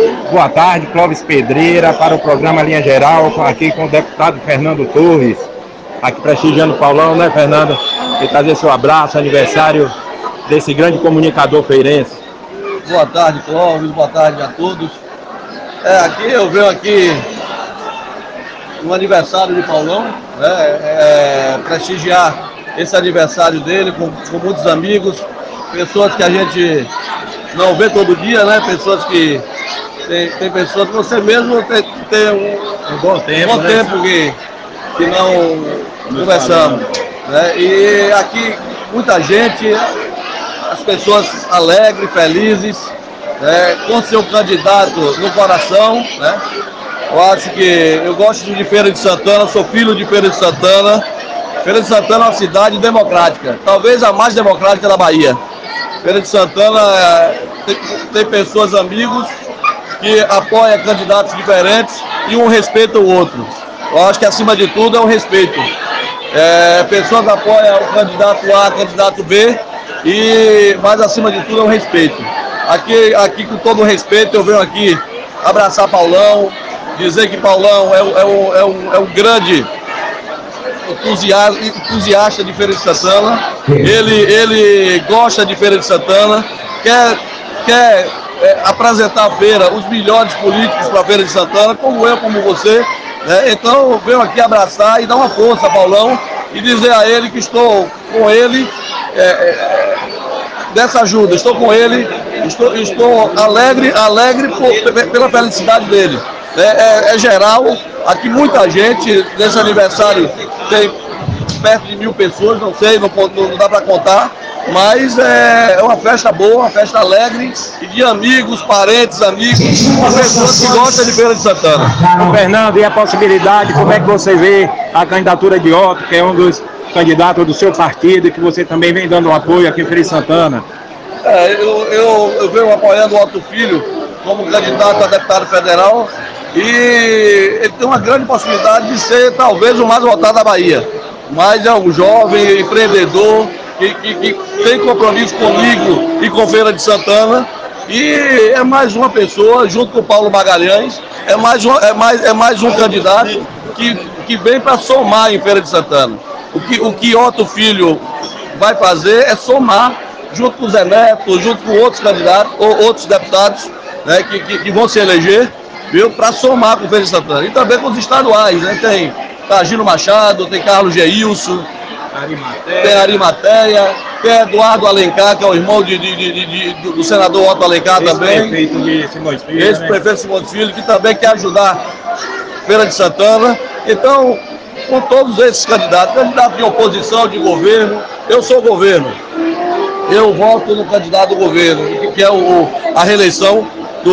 Boa tarde, Clóvis Pedreira, para o programa Linha Geral, aqui com o deputado Fernando Torres, aqui prestigiando o Paulão, né, Fernando? E trazer seu abraço, aniversário desse grande comunicador feirense. Boa tarde, Clóvis, boa tarde a todos. Aqui eu venho aqui no aniversário de Paulão, né, prestigiar esse aniversário dele com muitos amigos, pessoas que a gente não vê todo dia, né? Pessoas que tem pessoas que você mesmo tem um bom tempo, né? que não conversamos, né? E aqui muita gente, as pessoas alegres, felizes, né? Com seu candidato no coração, né? Eu acho que eu gosto de Feira de Santana, sou filho de Feira de Santana. Feira de Santana é uma cidade democrática, talvez a mais democrática da Bahia. Feira de Santana tem pessoas, amigos, que apoiam candidatos diferentes e um respeita o outro. Eu acho que acima de tudo é o respeito. Pessoas apoiam o candidato A, o candidato B, mas acima de tudo é o respeito. Aqui com todo o respeito eu venho aqui abraçar Paulão, dizer que Paulão é um grande entusiasta de Feira de Santana. Ele gosta de Feira de Santana, quer apresentar a feira, os melhores políticos para a Feira de Santana, como eu, como você, né? Então eu venho aqui abraçar e dar uma força a Paulão e dizer a ele que estou com ele dessa ajuda, estou com ele, estou alegre pela felicidade dele. É geral, aqui muita gente, nesse aniversário tem perto de 1000 pessoas, não sei, não dá para contar, mas é uma festa boa, uma festa alegre, e de amigos, parentes, pessoas que gostam de Feira de Santana. Fernando, e a possibilidade, como é que você vê a candidatura de Otto, que é um dos candidatos do seu partido, e que você também vem dando apoio aqui em Feira de Santana? Eu venho apoiando o Otto Filho como candidato a deputado federal, e ele tem uma grande possibilidade de ser talvez o mais votado da Bahia. Mas é um jovem empreendedor que tem compromisso comigo e com Feira de Santana, e é mais uma pessoa, junto com o Paulo Magalhães, é mais um candidato que vem para somar em Feira de Santana. O que Otto Filho vai fazer é somar, junto com o Zé Neto, junto com outros candidatos, ou outros deputados, né, que vão se eleger, para somar com o Feira de Santana. E também com os estaduais, né? Tem Tagino Machado, tem Carlos Geilson, tem Arimateia, tem Eduardo Alencar, que é o irmão do senador Otto Alencar também. Ex-prefeito Simões Filho, que também quer ajudar Feira de Santana. Então, com todos esses candidatos de oposição, de governo, eu sou governo. Eu voto no candidato do governo, que é a reeleição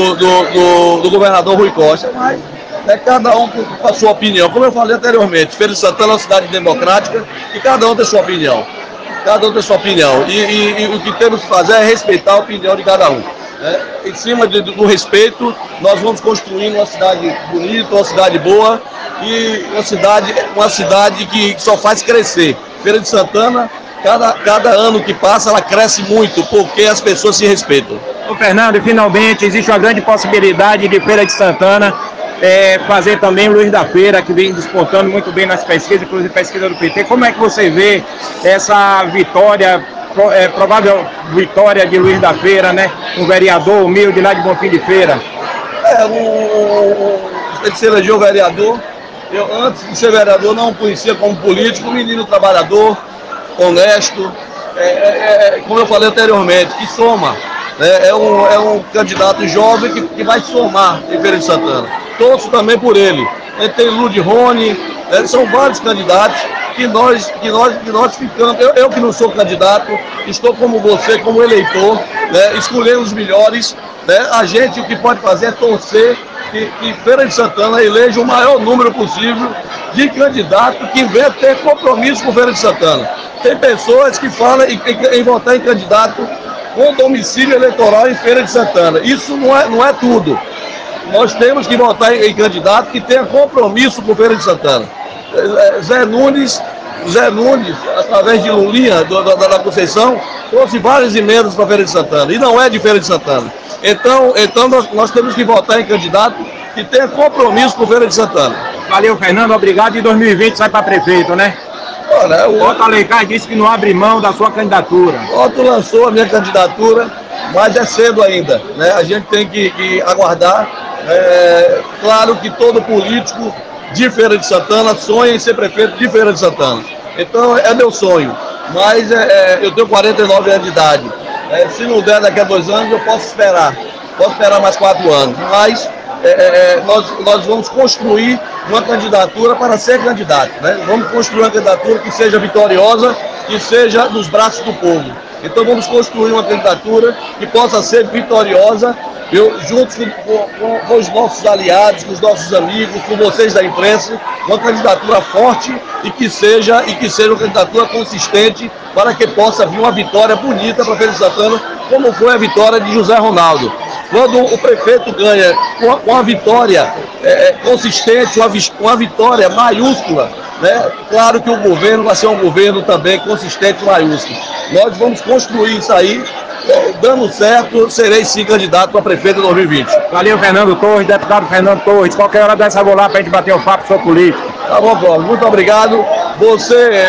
do governador Rui Costa, mas cada um com a sua opinião. Como eu falei anteriormente, Feira de Santana é uma cidade democrática e cada um tem sua opinião. Cada um tem sua opinião. E o que temos que fazer é respeitar a opinião de cada um. Né? Em cima do respeito, nós vamos construindo uma cidade bonita, uma cidade boa e uma cidade que só faz crescer. Feira de Santana, cada ano que passa, ela cresce muito porque as pessoas se respeitam. Ô Fernando, e finalmente existe uma grande possibilidade de Feira de Santana fazer também o Luiz da Feira, que vem despontando muito bem nas pesquisas, inclusive pesquisa do PT. Como é que você vê essa vitória, provável vitória de Luiz da Feira, né? Um vereador humilde lá de Bonfim de Feira. Ele se elegeu vereador. Eu, antes de ser vereador, não o conhecia como político, um menino trabalhador, honesto, como eu falei anteriormente, que soma. É um candidato jovem que vai somar em Feira de Santana. Torço também por ele. Tem Lud Rony, são vários candidatos que nós ficamos. Eu que não sou candidato, estou como você, como eleitor, né, escolhendo os melhores. Né, a gente o que pode fazer é torcer que Feira de Santana eleja o maior número possível de candidatos que venham ter compromisso com Feira de Santana. Tem pessoas que falam em votar em candidato com domicílio eleitoral em Feira de Santana. Isso não é tudo. Nós temos que votar em candidato que tenha compromisso com Feira de Santana. Zé Nunes Zé Nunes, através de Lulinha, da Conceição, trouxe várias emendas para a Feira de Santana, e não é de Feira de Santana. Então nós temos que votar em candidato que tenha compromisso com a Feira de Santana. Valeu, Fernando, obrigado. E 2020 sai para prefeito, né? Olha, o Otto Alencar disse que não abre mão da sua candidatura. Otto lançou a minha candidatura, mas é cedo ainda, né? A gente tem que aguardar. Claro que todo político de Feira de Santana sonha em ser prefeito de Feira de Santana. Então é meu sonho, mas eu tenho 49 anos de idade. Se não der daqui a 2 anos, eu posso esperar mais 4 anos. Mas nós vamos construir uma candidatura para ser candidato, né? Vamos construir uma candidatura que seja vitoriosa, que seja nos braços do povo. Então vamos construir uma candidatura que possa ser vitoriosa, juntos com os nossos aliados, com os nossos amigos, com vocês da imprensa, uma candidatura forte e que seja uma candidatura consistente para que possa vir uma vitória bonita para a Feira de Santana, como foi a vitória de José Ronaldo. Quando o prefeito ganha uma vitória consistente, uma vitória maiúscula, né? Claro que o governo vai ser um governo também consistente e maiúsculo. Nós vamos construir isso aí, dando certo, serei sim candidato para prefeito em 2020. Valeu, Fernando Torres, deputado Fernando Torres. Qualquer hora dessa eu vou lá para a gente bater um papo sobre política. Tá bom, Cláudio, muito obrigado. Você,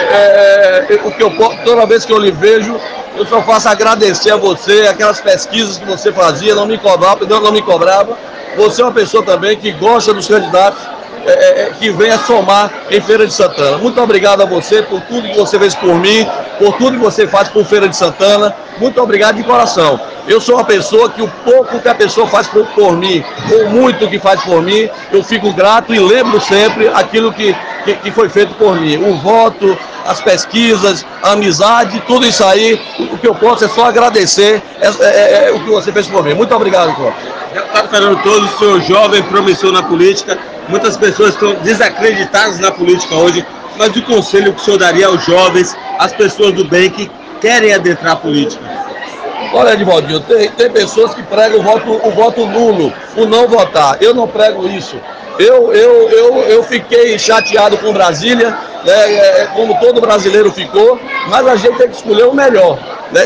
toda vez que eu lhe vejo, eu só faço agradecer a você, aquelas pesquisas que você fazia, não me cobrava. Você é uma pessoa também que gosta dos candidatos, que venha somar em Feira de Santana. Muito obrigado a você por tudo que você fez por mim, por tudo que você faz por Feira de Santana. Muito obrigado de coração. Eu sou uma pessoa que o pouco que a pessoa faz por mim, ou muito que faz por mim, eu fico grato e lembro sempre aquilo que foi feito por mim. O voto, as pesquisas, a amizade, tudo isso aí, o que eu posso é só agradecer o que você fez por mim. Muito obrigado, Cláudio. Deputado Fernando Torres, o senhor jovem, promissor na política, muitas pessoas estão desacreditadas na política hoje, mas o conselho que o senhor daria aos jovens, às pessoas do bem que querem adentrar a política? Olha, Edmaldinho, tem pessoas que pregam o voto nulo, o não votar. Eu não prego isso. Eu fiquei chateado com Brasília, né, como todo brasileiro ficou, mas a gente tem que escolher o melhor. Né?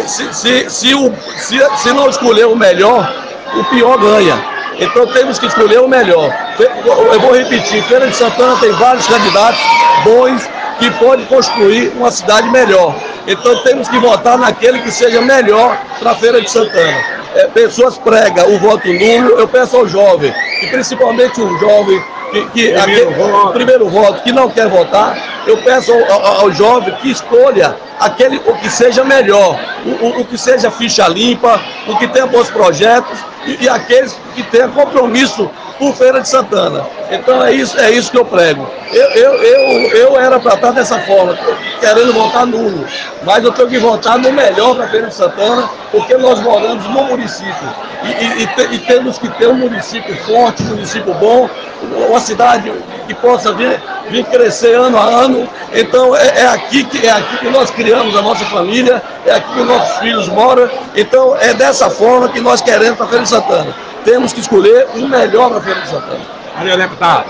Se não escolher o melhor, o pior ganha. Então temos que escolher o melhor. Eu vou repetir, Feira de Santana tem vários candidatos bons que podem construir uma cidade melhor. Então temos que votar naquele que seja melhor para a Feira de Santana. Pessoas pregam o voto nulo, eu peço ao jovem, e principalmente um jovem o primeiro voto que não quer votar, eu peço ao jovem que escolha o que seja melhor, o que seja ficha limpa, o que tenha bons projetos e aqueles que tenham compromisso por Feira de Santana. Então é isso que eu prego. Eu era para estar dessa forma, querendo votar nulo, mas eu tenho que votar no melhor para Feira de Santana, porque nós moramos no município e temos que ter um município forte, um município bom, uma cidade que possa vir crescer ano a ano. Então é aqui que nós criamos a nossa família, é aqui que os nossos filhos moram. Então é dessa forma que nós queremos para Feira de Santana. Temos que escolher o melhor para Feira de Santana. Valeu, deputado.